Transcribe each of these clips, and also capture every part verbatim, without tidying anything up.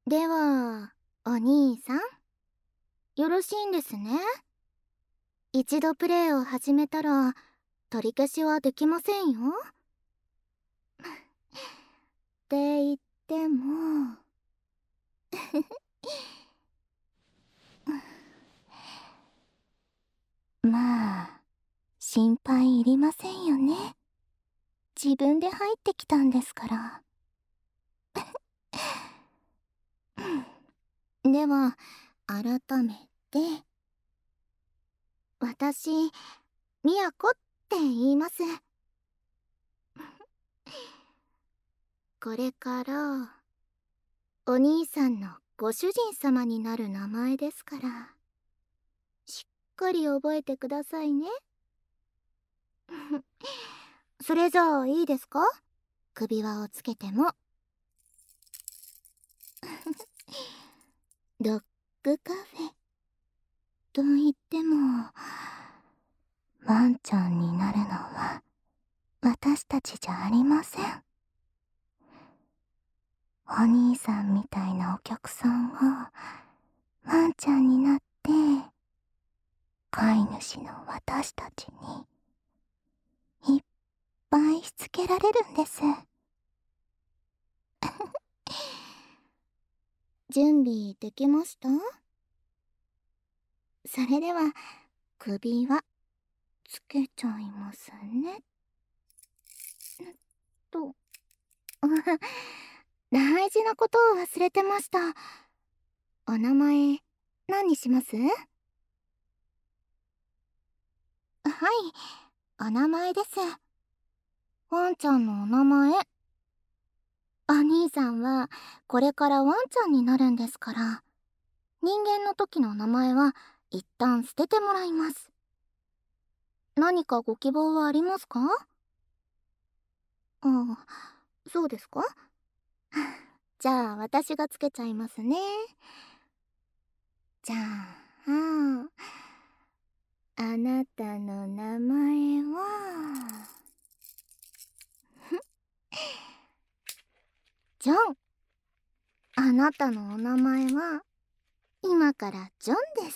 では、お兄さん、よろしいんですね。一度プレイを始めたら、取り消しはできませんよ。って言ってもまあ、心配いりませんよね。自分で入ってきたんですから。では、改めて、私、みやこって言います。これから、お兄さんのご主人様になる名前ですから、しっかり覚えてくださいね。それじゃあいいですか？首輪をつけても。ドッグカフェと言っても、ワンちゃんになるのは私たちじゃありません。お兄さんみたいなお客さんはワンちゃんになって飼い主の私たちにいっぱいしつけられるんです。準備できました？それでは首輪つけちゃいますね。と大事なことを忘れてました。お名前何にします？はい、お名前です。ワンちゃんのお名前。お兄さんはこれからワンちゃんになるんですから、人間の時の名前は一旦捨ててもらいます。何かご希望はありますか？ああ、そうですか。じゃあ私がつけちゃいますね。じゃあ、あなたの名前はジョン。あなたのお名前は今からジョンです。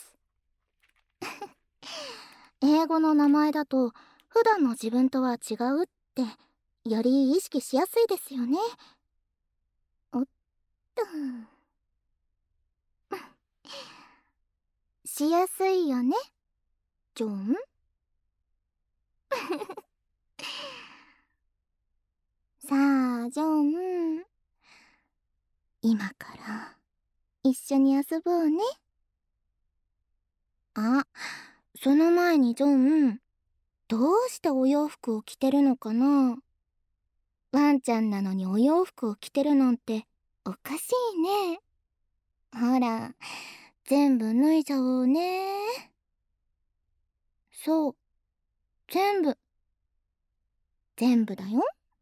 英語の名前だと普段の自分とは違うってより意識しやすいですよね。おっとしやすいよね、ジョン。さあジョン、今から一緒に遊ぼうね。あ、その前にジョン、どうしてお洋服を着てるのかな？ワンちゃんなのにお洋服を着てるなんておかしいね。ほら、全部脱いじゃおうね。そう、全部。全部だよ。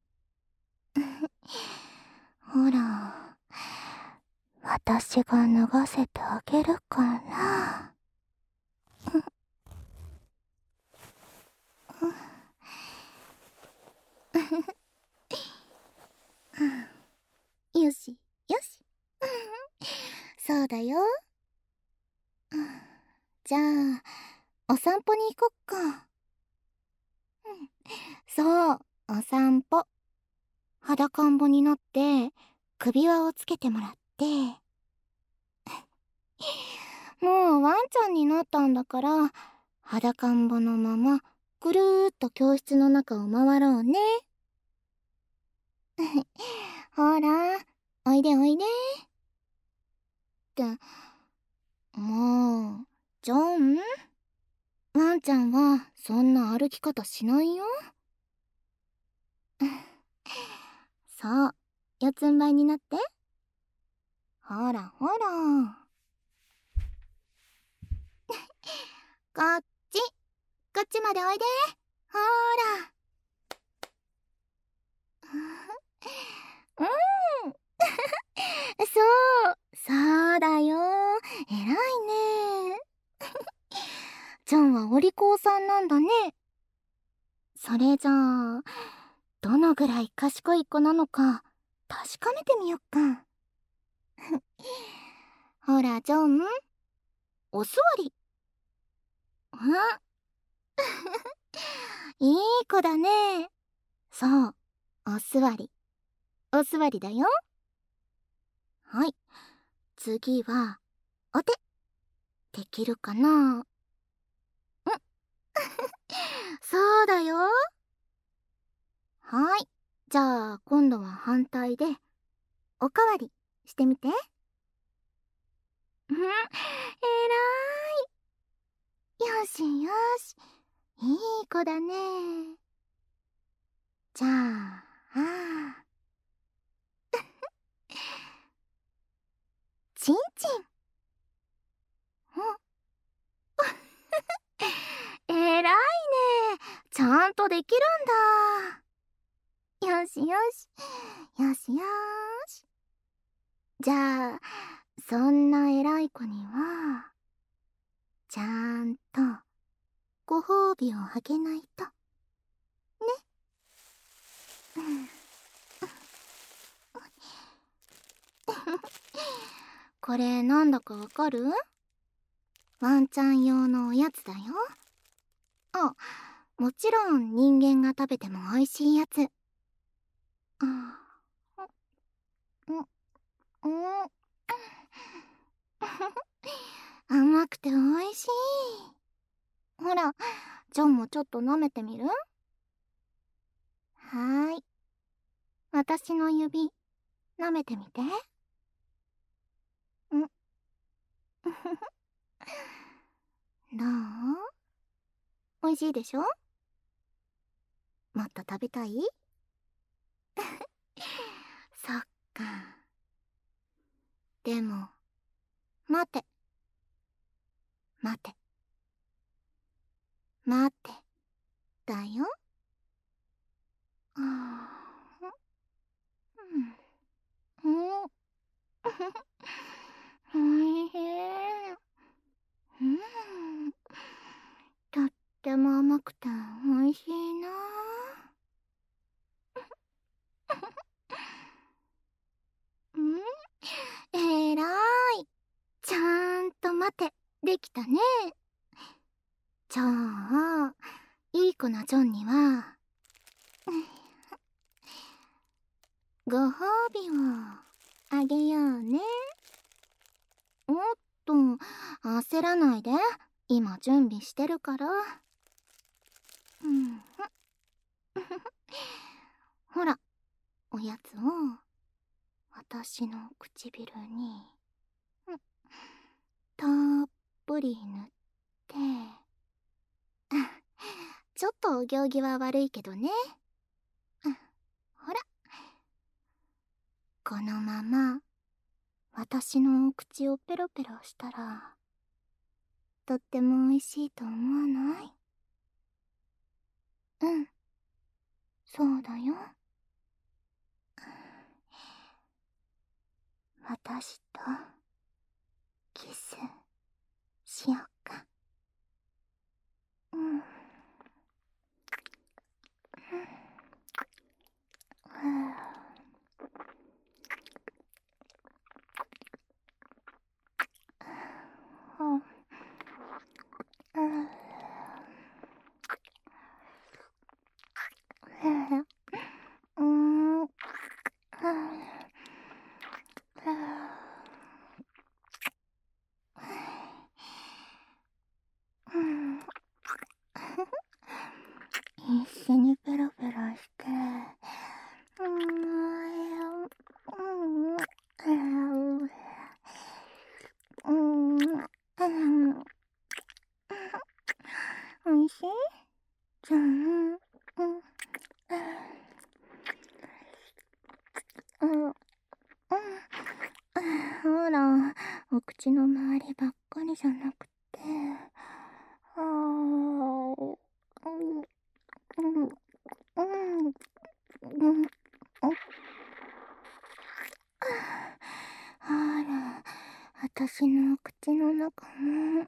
ほら、私が脱がせてあげるから。よし、よし。そうだよ。じゃあ、お散歩に行こっか。そう、お散歩。裸んぼになって、首輪をつけてもらって。もうワンちゃんになったんだから、裸んぼのまま、ぐるーっと教室の中を回ろうね。ほら、おいでおいで。って、もう、ジョン？ワンちゃんはそんな歩き方しないよ。そう、四つん這いになって。ほらほら。こっち、こっちまでおいで。ほら。うん。そう、そうだよ。えらいね。ジョンはお利口さんなんだね。それじゃあ、どのぐらい賢い子なのか確かめてみよっか。 ほら、ジョン、お座り。んいい子だね。そう、お座り。お座りだよ。はい。次は、お手。できるかな？んそうだよ。はい。じゃあ、今度は反対で、おかわりしてみて。うん、えらーい。よしよし。いい子だね。じゃあ、あー。チンチン。えらいね。ちゃんとできるんだ。よしよし。よしよし。じゃあ、そんな偉い子には、ちゃんとご褒美をあげないと。ね。うん。これなんだかわかる？ワンちゃん用のおやつだよ。あ、もちろん人間が食べても美味しいやつ。あ、うん、うん。甘くて美味しい。ほら、ジョンもちょっと舐めてみる？はーい。私の指、舐めてみて。んどう？美味しいでしょ？もっと食べたい？そっか。でも、待て。待て。待て。だよ。あー、うん。うん。おいしい。うん。とっても甘くておいしいな。うん。えらい。ちゃんと待て。できたね。じゃあ、いい子なジョンには、ご褒美をあげようね。おっと、焦らないで。今準備してるから。うん。ほら、おやつを私の唇にたっぷり塗って、ちょっとお行儀は悪いけどね。ほら、このまま私のお口をペロペロしたらとっても美味しいと思わない？うん、そうだよ。私とキスしよっか。うん。うん。うん。一緒にペロペロして、うん、うん、うん、おいしい？じゃあ、うん、うん、うん、ほら、お口の周りばっかりじゃなくて、あー、うん、うん、うん、うん、ほら、私の口の中も、うん、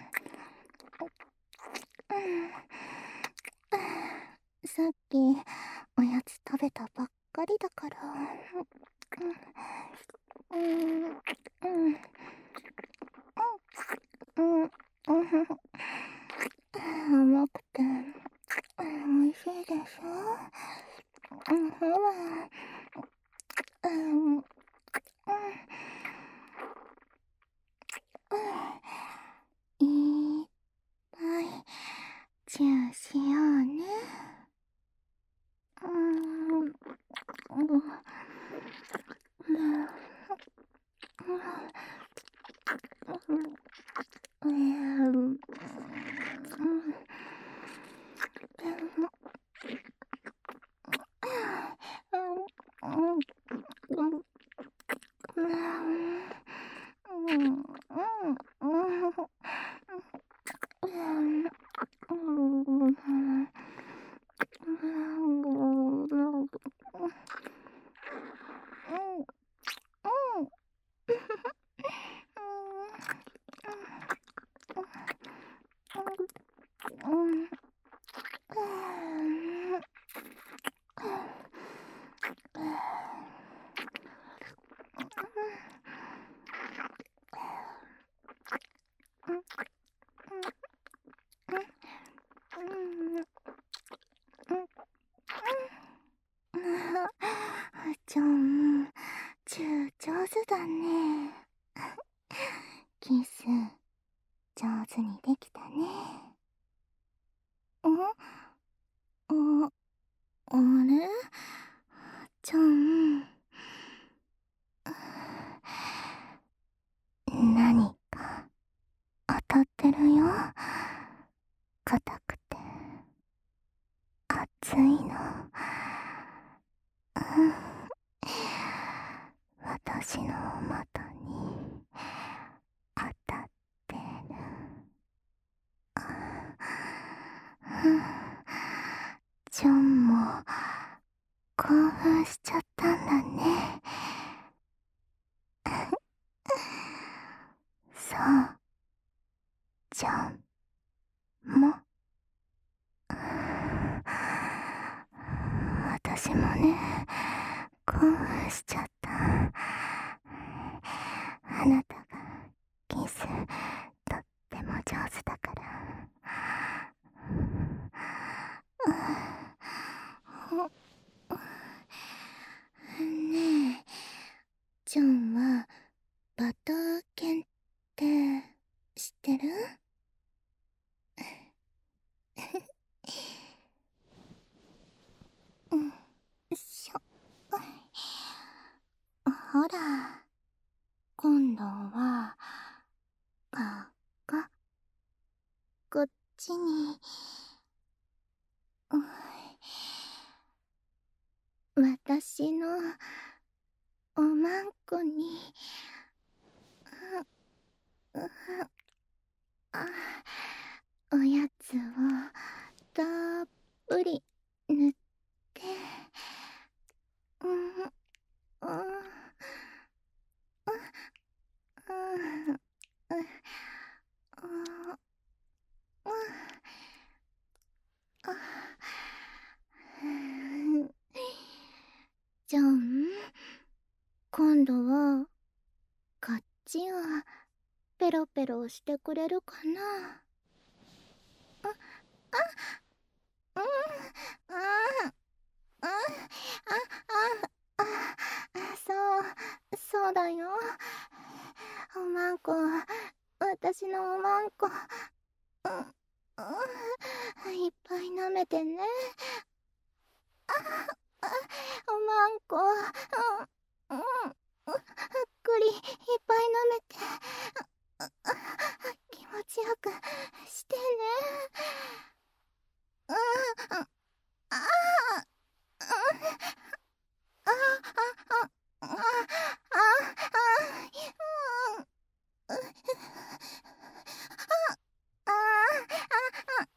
さっきおやつ食べたばっかりだから、うん、 ほら。うん。うん。いっぱいチューしようね。うーん。うん。うん。ちょん、チュー上手だね。キス、上手にできたね。んあ、あれちょん。何か当たってるよ。硬くて熱いの。私の股に当たってる。ちょんも興奮しちゃったんだね。そう、ちょんも。私もね、興奮しちゃった。あなたがキスとっても上手だから。ねえ、ちょんはバター犬って知ってる？うん、しょ。ほら、今度は、ここ、こっちに、私のおまんこに、おやつをたっぷり塗って、うん、うん、うん、うん、じゃん、今度はこっちをペロペロしてくれるかな？あ、あ、うん、あ、あ、あ、あ、あ、そう、そうだよ。おまんこ、私のおまんこ、うん、うん、いっぱい舐めてね。あ、あ、おまんこ、うん、うん、ふっくりいっぱい舐めて、気持ちよくしてね。うん、あ、あ、あ、あ、あ、あ、あ、あ、あ、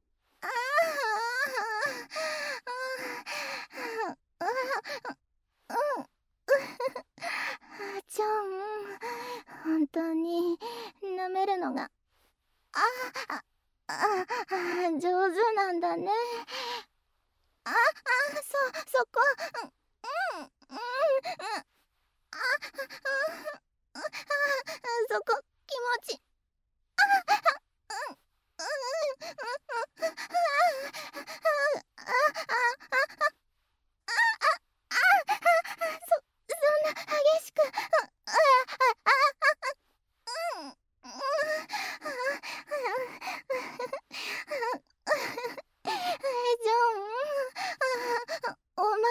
ちょん、本当に舐めるのが、あ、あ、あ、上手なんだね。あ、あ、そ、そこ、うん、うん、うん、あ、あ、そこ、気持ち、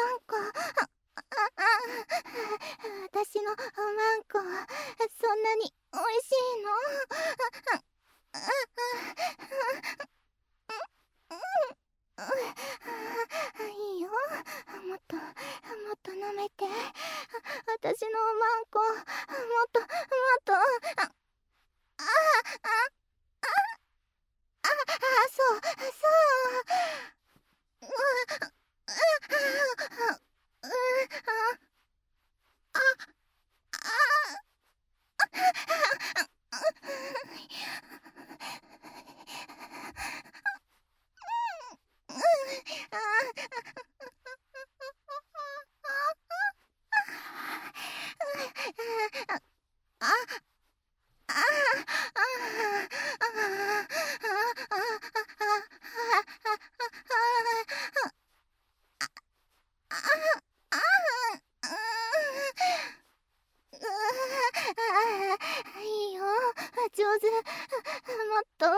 んこ。私のおまんこそんなにおいしいの？いいよ、もっともっと舐めて。私のおまんこもっともっと。ああああああ、そうそう。うううああいいよ、上手。もっと。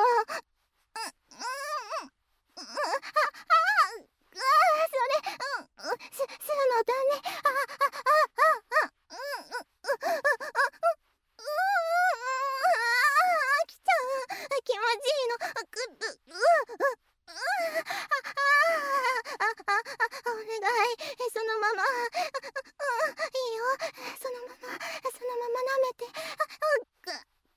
す、すのだね。あ、あ、あ、あ、うん、う、う、う、う、あ、来ちゃう。気持ちいいの。く、う、う、う、あ、あ、あ、お願い。そのまま。いいよ。そのまま、そのまま舐めて。く、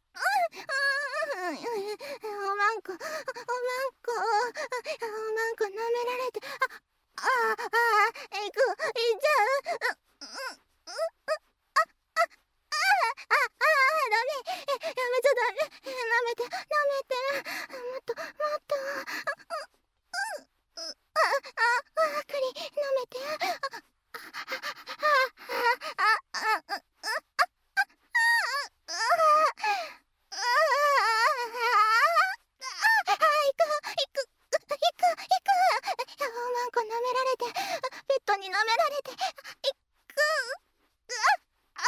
おまんこ、おまんこ、おまんこ舐められて。ああ、ああ、いく、いっちゃう。う、う、う、う、あ、あ、あ、あ、あ、ダメ。やめちゃダメ。舐めて、舐めて。もっと、もっと。あ、あ、あ、栗、舐めて。あ、あ、あ、あ、あ、おまんこ舐められて、ペットに舐められて、いく。あ、あ、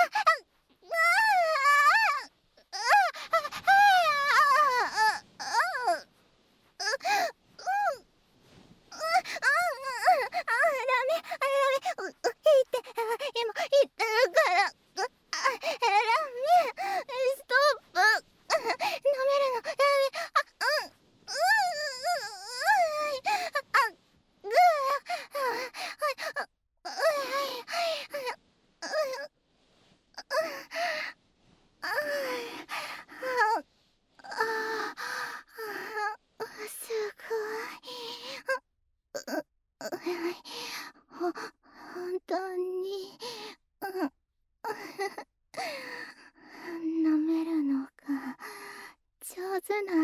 すごい。ほ、本当に、舐めるのが上手な